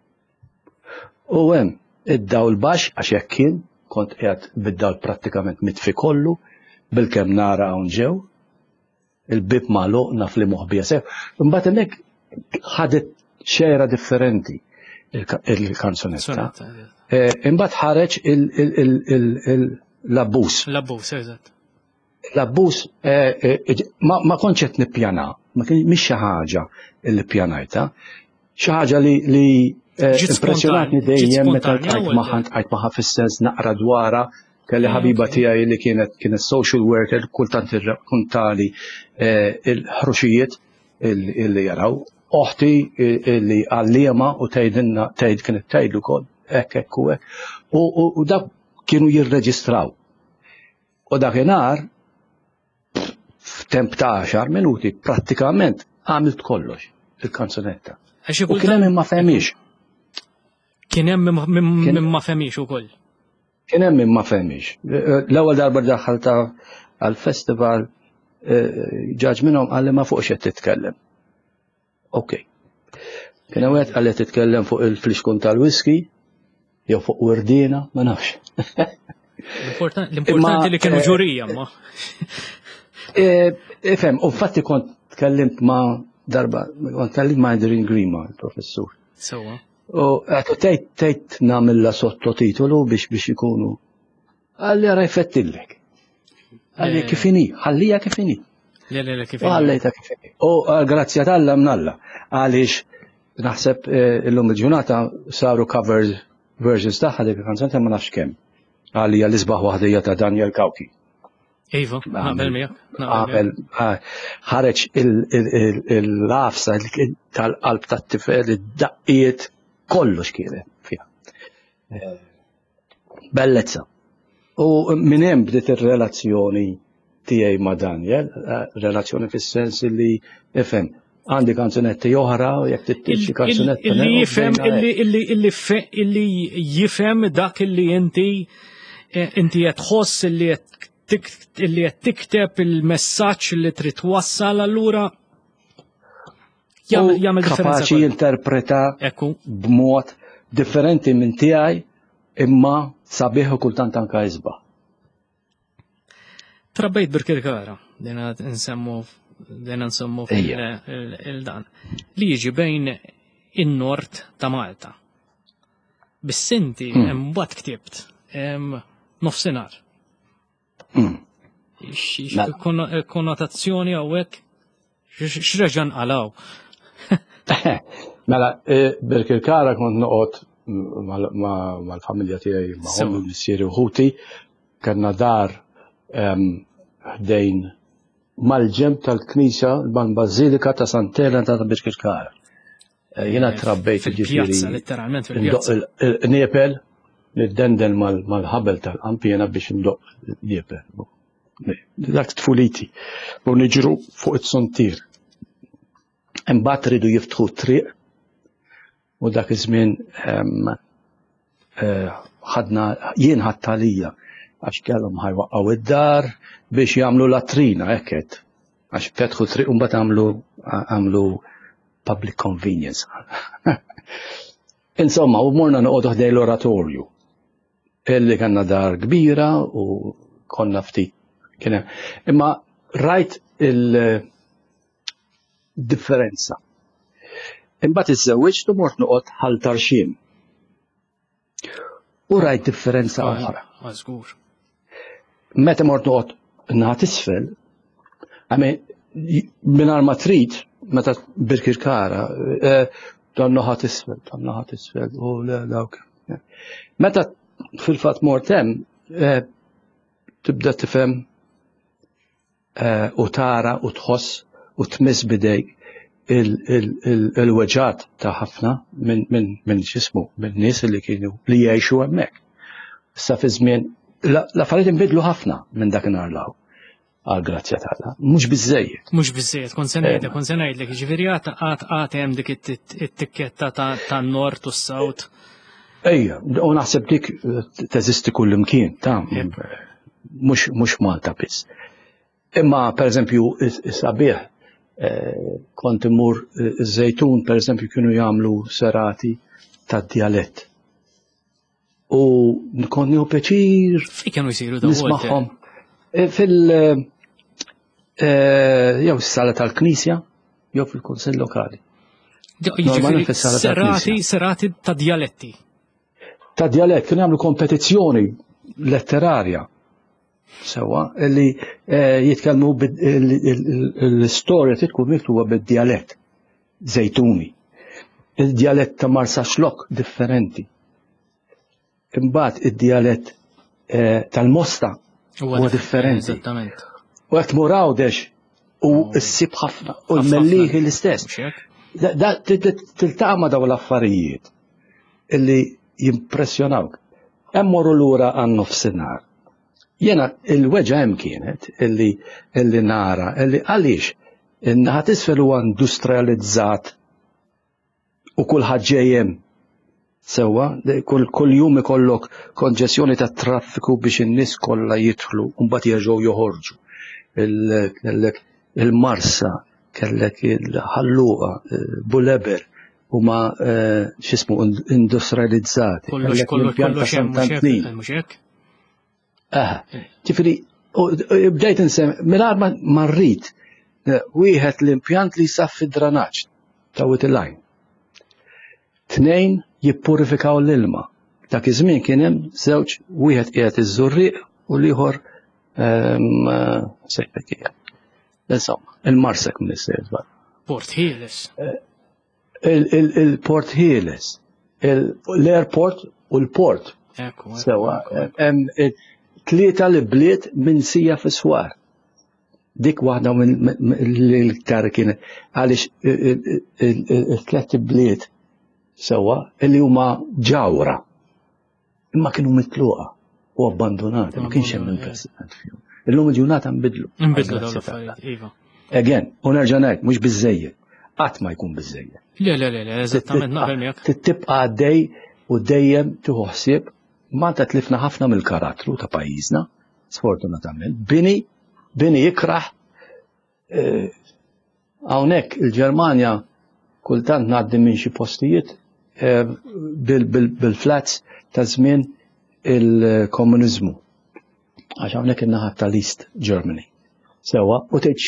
U hemm id-dawl baxx għax jekk kien kont qiegħed bid-dawl prattikament mitfi kollu bil-kemm nara hawn ġew, il-bib magħluq naf li moħħbija sew. Imbagħad hemmhekk ħadet xejra differenti il-kanzunetta. Imbagħad ħareġ l-abbuż. L-abbuż, eżatt. L-abbuż ma kontx qed nippjana, mhix xi ħaġa li ppjanajta, xi ħaġa li impressjonatni dejjem meta tqajt magħha fis-sens naqra dwarha, kelli ħabiba tiegħi li kienet social worker, kultant irrakkuntali il-ħruxijiet li jaraw. Oħti li għalliema u tgħidilna kienet tgħidlu wkoll hekk u hekk. U dak kienu jirreġistraw. U dakinhar f'temp ta' 10 minuti prattikament għamilt kollox il-kanzunetta. U kien hemm ma fehmix. Kien hemm min ma fehmix ukoll. Kien hemm min ma fehmix. L-ewwel darba daħħalta għall-festival ġaġ minnhom qal li ma fuqx qed titkellem. Okay. Kien hemm wieħed qal qed titkellem fuq il-fliexkun tal-whisky jew fuq werdina, ma nafx. L-importanti li kienu ġurija ma. Ifhem, u fatti kont tkellimt ma' darba, kont tkellimt ma' Adrian Grima, il-professur. Sewwa. U għatu tgħid nagħmilha sottotitolu biex ikunu. Għalli ara jfettillek. Għalli kif inhi, ħallija kif inhi. Le kif inhi. Ħallejta kif inhi. U grazzja tal-Alla mnalla. Għaliex naħseb illum il-ġurnata saru cover versions tagħha dik il-kanzunetta ma nafx kemm. Għalija l-isbaħ waħdija ta' Daniel Kauki. Iva, naqbel miegħek. Ħareġ il-lafsa tal-qalb tat-tifel, id-daqqiet, kollox kienet fiha. Bellezza. U minn hemm bdiet ir-relazzjoni tiegħi ma' Daniel, relazzjoni fis-sens li ifhem għandi kanzunetti oħra u jekk tittiġi kanzunetti. Illi jifhem dak illi inti qed tħoss illi qed tikteb il-messaġġ li trid twassal allura jagħmel differenza. Kapaċi jinterpreta b'mod differenti minn tiegħi imma sabiħ u kultant anke jisbaħ. Trabbejt Birkirkara, dena nsemmu il-dan. Li jiġi bejn in-nord ta' Malta. Bis-sinti mbagħad ktibt nofsinhar. Konnotazzjoni hawnhekk x'reġa' nqalgħu. Mela, Birkirkara kont noqgħod mal-familja tiegħi magħhom missieri u ħuti, kellna dar ħdejn mal-ġemp tal-Knisja mal-Bażilika ta' Sant'Elena ta' Birkirkara. Jiena trabbejt fil-pjazza, letteralment fil-pjazza. Niepel, niddendel mal-ħabel tal-qampjena biex ndoq niepel. Dak tfuliti. U niġru fuq it-sontir. Imbagħad ridu jiftħu triq u dak iż-żmien jien ħattalija għax kellhom ħajwaqgħu id-dar biex jagħmlu latrina hekk għax fetħu triq u mbagħad għamlu public convenience. Insomma, u morna noqogħdu ħdej l-oratorju. Illi kellna dar kbira u konna ftit kien hemm. Imma rajt differenza. Imbagħad iżżewwiġt u mort noqgħod ħaltarxiem. U rajt differenza oħra. Żgur. Meta mort noqgħod naħat isfel, mingħajr ma trid meta Birkirkara dan naħat isfel, u dawk. Meta fil-fatt mort hemm tibda tifhem u tara u tħoss u tmiss bidejk il-weġġat ta' ħafna minn x'ismu, minn nies li kienu li jgħixu hemmhekk. Issa fi żmien l-affarijiet inbidlu ħafna minn dakinhar law. Għal-grazzja tagħha. Mhux biżżejjed. Mhux biżżejjed, kont se ngħidlek, jiġifieri għad hemm dik it-tikketta tan-nord u s-sawt. Ejja, u naħseb dik teżisti kullimkien, mhux Malta biss. Imma pereżempju is-sabiħ kont imur iż-Żejtun pereżempju kienu jagħmlu serati tad-djalett. U kont nieħu pjaċir Fi kienu jsiru dawn nisma'hom jew is-sala tal-Knisja jew fil-Kunsell Lokali. Normalment fis-sala tal-Knisja. Serati ta' djaletti. Ta' djalett kienu jagħmlu kompetizzjoni letterarja sewwa li jitkellmu l-istorja tkun miktuba bid-djalett Żejtuni. Il-djalett ta' Marsa Xlok differenti. Imbagħad id-djalett tal-Mosta huwa differenti. Eżattament. U qed Murawdex u ssib ħafna u l-Mellieħi l-istess. Tiltaqa' ma' dawn l-affarijiet illi jimpressjonawk. Hemm morru lura għan-nofsinhar. Jiena il-weġa hemm kienet illi nara illi għaliex in-naħa t'isfel huwa industrializzat u kulħadd ġejjem sewwa kull jum ikollok konġessjoni tat traffiku biex in-nies kollha jidħlu u mbagħad jerġgħu joħorġu. Il-Marsa kellek il-Ħalluqa, Buleber huma x'ismu industrializzati. Kollox hemm mhux hekk? Ġifieri bdejt insem mingħajr ma rrid wieħed l-impjant li jsaffi d-dranaġġ ta' Witilajn. Tnejn jippurifikaw l-ilma. Dak iż-żmien kien hemm żewġ wieħed qiegħed iż-żurrieq u l-ieħor sekk insomma, il-Marsek minn is-sejżbar. Port Heles. Il-Port Heles. L-airport u l-port. Sewwa hemm tlieta li bliet minn sija fis-swar. Dik waħda l-iktar kienet għaliex it-tliet bliet sewwa li huma ġawra. Imma kienu mitluqa u abbandonati, ma kienx hemm investiment fihom. Illum il-ġurnata nbidlu. Nbidlu dawn l-affarijiet, iva. Again, u nerġa' ngħid mhux biżżejjed. Qatt ma jkun biżżejjed. Le, eżattament naqbel miegħek. Tibqa' għaddej u dejjem tieħu ħsieb Malta tlifna ħafna mill-karattru ta' pajjiżna, sfortunatament. Bini jikraħ hawnhekk il-Ġermanja kultant ngħaddi minn xi postijiet bil-flats ta' żmien il-komuniżmu. Għax hawnhekk in-naħa tal-East Germany. Sewwa u tgħid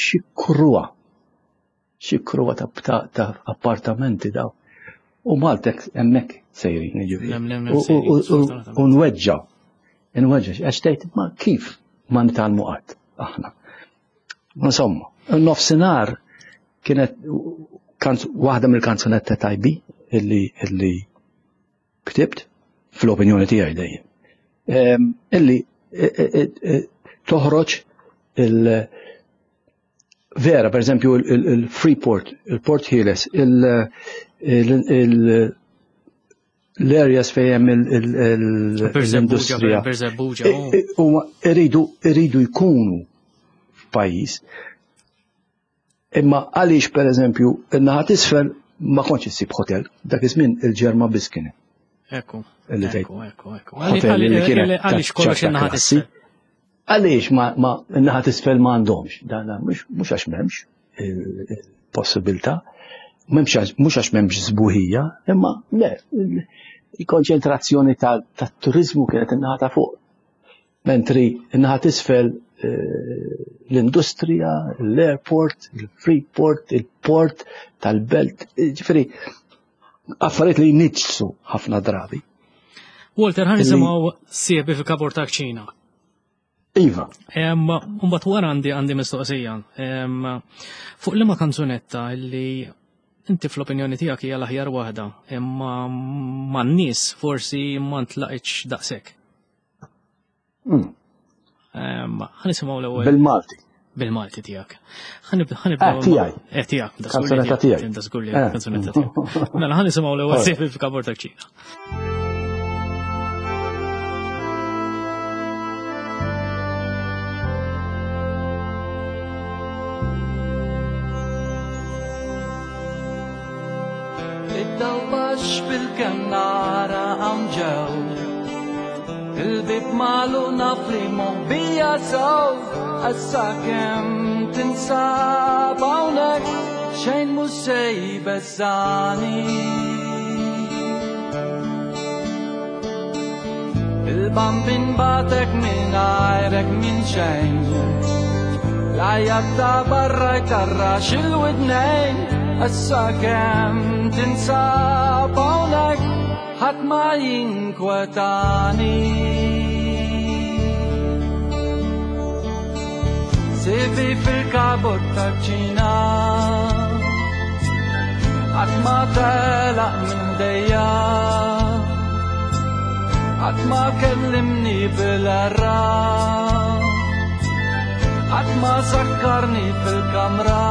xi kruwa ta' appartamenti daw. U Maltek hemmhekk sejrin jiġifieri. U nweġġaw. Għax tgħid ma kif ma nitgħallmu qatt aħna. Insomma, n-nofsinhar kienet waħda mill-kanzunetti tajbi illi ktibt fl-opinjoni tiegħi dejjem. Illi toħroġ vera, per eżempju, il-Freeport, il-Port Heles, l-areas fejn l-industrija. Iridu jkunu f'pajjiż. Imma għaliex per eżempju in-naħa t'isfel ma kontx issib hotel, dak iż-żmien il-Ġerma biss kien. Ekku. Għaliex kollox in-naħa t'isfel. Għaliex ma in-naħa t'isfel ma għandhomx. Mhux għax m'hemmx possibilità, mhux għax m'hemmx żbuħija, imma le, il-konċentrazzjoni tat-turiżmu kienet in-naħa ta' fuq. Mentri in-naħa t'isfel l-industrija, l-airport, il-Freeport, il-port tal-belt, ġifieri affarijiet li jniġsu ħafna drabi. Walter, ħan nisimgħu siebi fil-kabor ta' ċina. Iva. Mbagħad wara għandi mistoqsija. Fuq liema kanzunetta li inti fl-opinjoni tiegħek hija l-aħjar waħda, imma man-nies forsi ma ntlaqitx daqshekk. Ħanisimgħu l-ewwel. Bil-Malti. Bil-Malti tiegħek. Ħanibdew tiegħek. Tiegħek. Kanzunetta tiegħek. Kanzunetta tiegħek. Mela ħanisimgħu l-ewwel siebi fil-kabor ta' ċina. Id-dawbax bil-kannara għamġaw, il-bib malu naf li moħbija saw, issa kemm tinsab hawnhekk xejn mhux se jbeżżani. Il-bambin batek mingħajrek minn xejn, l-għajja ta' barra jtarrax il-widnejn, issa kemm tinsab hawnhekk ħadd ma jinkwetani. Sibi fil-kabot tal-ċina, ħadd ma telaq minn dejja, ħadd ma kellimni bil-arra, ħadd ma sakkarni fil-kamra.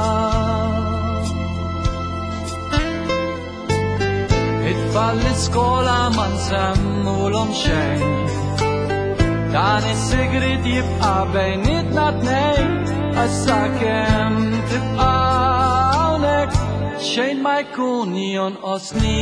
It-tfal l-iskola ma nsemmulhom xejn, dan is-sigrit jibqa' bejnietna tnejn, issa kemm tibqa' hawnhekk xejn ma jkun jonqosni.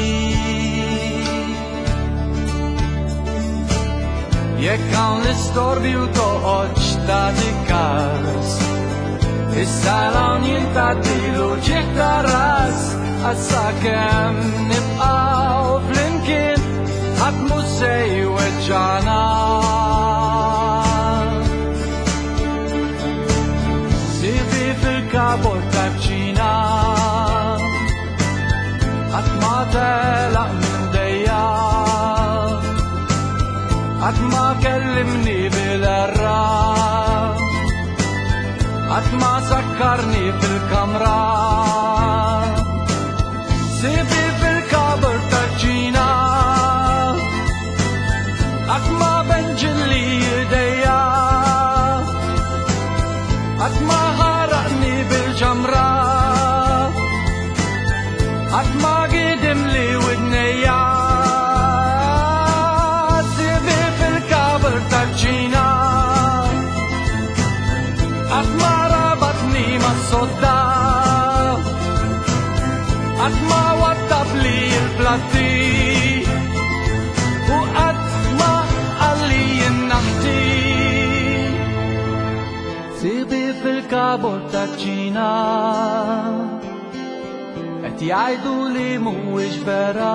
Jekk hawn l-istorbi u toqgħodx tagħti każ, issa l-hawn jintgħaddilu ġieħ tar-ras, issa kemm nibqgħu flimkien ħadd mhux se jweġġana. Sibi fil-kabot tal-ċina, ħadd ma telaq minn dejja, ħadd ma kellimni bil-arra, ħadd ma sakkarni fil-kamra. Sibi fil-kabot tal-ċina, ħadd ma benġilli idejja, ħadd ma ħaraqni bil-ġamra, ħadd ma gidimli widnejja. Sibi fil-kabot tal-ċina, ħadd ma rabatni mas-sodda, ħadd ma wattabli l-platti, u qatt ma qalli jinnaħti. Sibi fil-kabot tal-ċina, qed jgħidu li mhuwiex vera,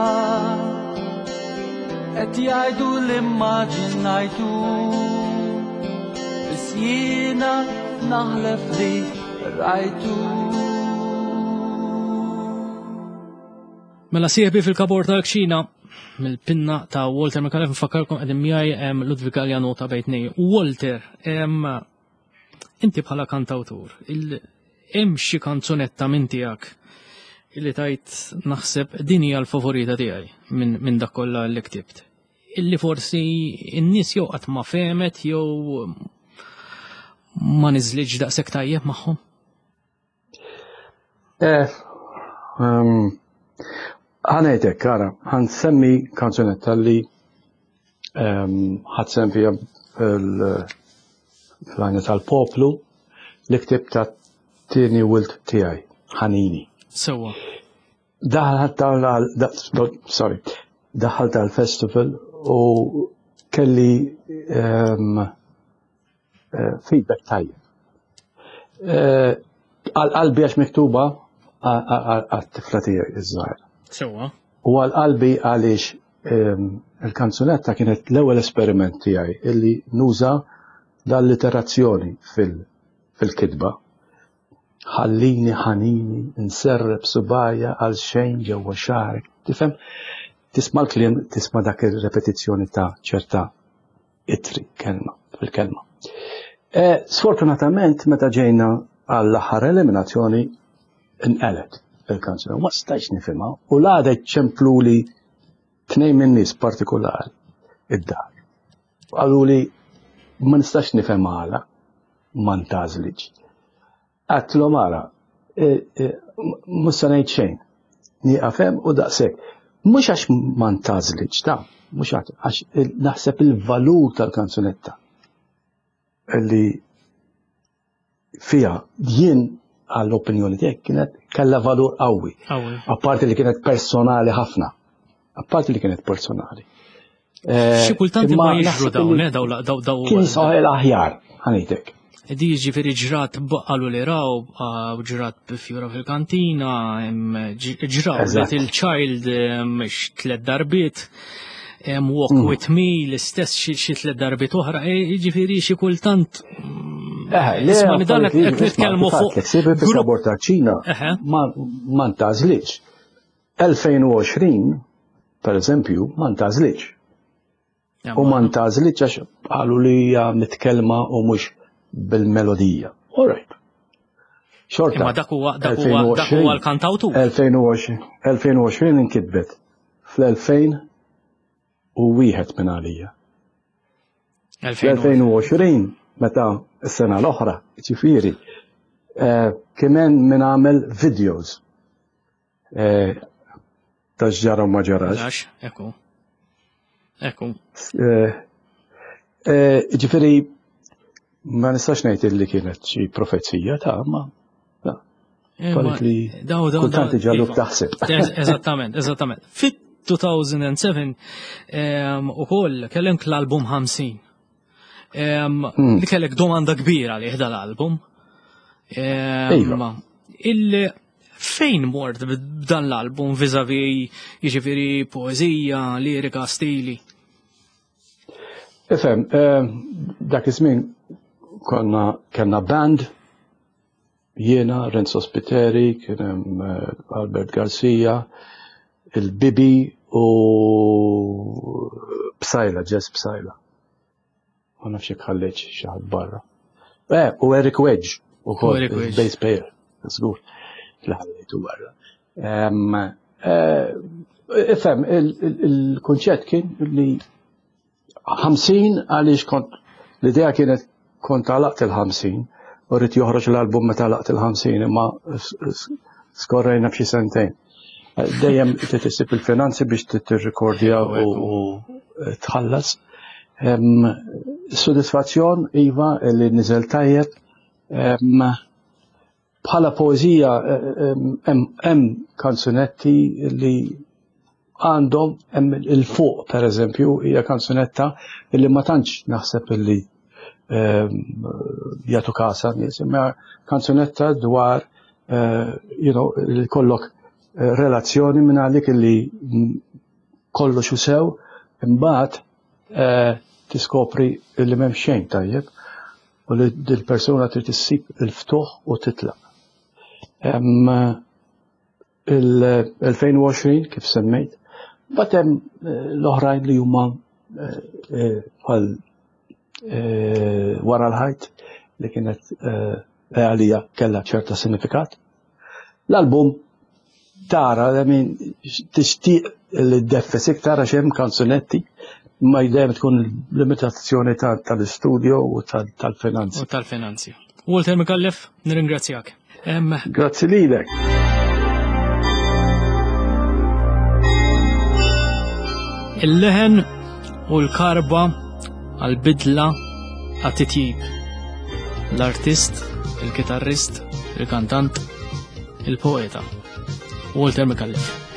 qed jgħidu li immaġinajtu, biss jiena naħlef li rajtu. Mela sieħbi fil-kabot tal-ċina mill-pinna ta' Walter McAuliffe, nfakkarkom qegħdin miegħi Ludwig Galjanota bejtnej. Walter, inti bħala kantawtur, hemm xi kanzunetta minn tiegħek illi tajt naħseb din hija l-favorita tiegħi minn dak kollha li ktibt, illi forsi n-nies jew qatt ma femet jew ma niżlitx daqshekk tajjeb magħhom? Ħanejtek, kara, ħansemmi kanzunetta li ħadsemmi fiha fl-għajna tal-poplu li ktib ta' tieni wilt tiegħi, Ħanini. Sewwa. Daħalt għal-festival u kelli feedback tajjeb. Għal-qalbi għax miktuba għat-tifla tiegħi iż-żgħira. Sewwa. U għal-qalbi għaliex il-kanzunetta kienet l-ewwel esperiment tiegħi illi nuża l-alliterazzjoni fil-kitba. Ħallini ħanini, nserreb subajja għal xejn ġewwa xarek. Tifhem? Tisma' l-kliem, tisma' dak ir-repetizzjoni ta' ċerta itri fil-kelma. Sfortunatament meta ġejna għall-aħħar eliminazzjoni inqelet il-kanzuna. Ma stajx nifhimha u l-għada ċempluli tnejn minn nies partikolari id-dar. Qaluli ma nistax nifhimha għala ma ntażlitx. Għatlhom ara, mhux se ngħid xejn. Nieqafhem u daqshekk. Mhux għax ma ntażlitx ta', mhux għax naħseb il-valur tal-kanzunetta li fiha jien għall-opinjoni tiegħek kienet kellha valur qawwi. Apparti li kienet personali ħafna. Apparti li kienet personali. Xi kultanti ma jiġru dawn daw. Kien saħel aħjar. ħanitek. Di ġifiri ġrat baqqalu li raw, ġrat bifjura fil-kantina, ġraw Little Child mux 3 darbiet, Walk With Me, l-istess xi 3 darbiet oħra, ġifiri xi kultant. Isma' dan qed nitkellmu fuq. Grupp ta' Ċina ma ntażlitx. 2020, per eżempju, ma ntażlitx. U ma ntażlitx għax qalu li hija mitkellma u mhux bil-melodija. All right. Xorta. Ma dak huwa l-kantawtur. 2020 inkitbet fl-2001 minn għalija. 2020 meta s-sena l-oħra, ġifieri, kien minn għamel videos ta' ġara u ma ġarax. Ekku. Ġifieri ma nistax ngħid li kienet xi profezija ta' ma kolik li kultant ġalluk taħseb. Eżattament. Fit-2007 ukoll kellek l-album 50. Li kellek domanda kbira li ħda l-album. Fejn mort b'dan l-album vizavi jiġifieri poeżija, lirika, stili? Ifhem, dak iż-żmien konna band, jiena, Renzo Spiteri, kien hemm Albert Garcia, il-Bibi u Bsajla, Jess Bsajla. Ma nafx jekk ħalleġ xi ħadd barra. U Eric Wedge ukoll, bass player, żgur li ħallejtu barra. Ifhem, il-kunċett kien li 50 għaliex l-idea kienet kont għalaqt il-50 u rrid joħroġ l-album meta għalaqt il-50 imma skorrejna b'xi sentejn. Dejjem titissib il-finanzi biex tirrekordja u tħallas. Sodisfazzjon iva li niżel tajjeb bħala poeżija hemm kanzunetti li għandhom il-fuq, per eżempju, hija kanzunetta li ma tantx naħseb li jagħtu kasa, jisimha kanzunetta dwar li kollok relazzjoni minn għalik li kollox u sew, imbagħad tiskopri li m'hemm xejn tajjeb u li l-persuna trid issib il-ftuħ u titlaq. Il-2020 kif semmejt, batem l-oħrajn li huma bħal wara l-ħajt li kienet għalija kellha ċerta sinifikat. L-album tara, tixtieq li ddeffesik tara xemm kanzunetti ma jdejjem tkun limitazzjoni tal-istudio u tal-finanzi. Walter Mikallef, nirringrazzjak. Grazzi lilek. Il-leħen u l-karba għal-bidla għat-titjib. L-artist, il-kitarrist, il-kantant, il-poeta. Walter Mikallef.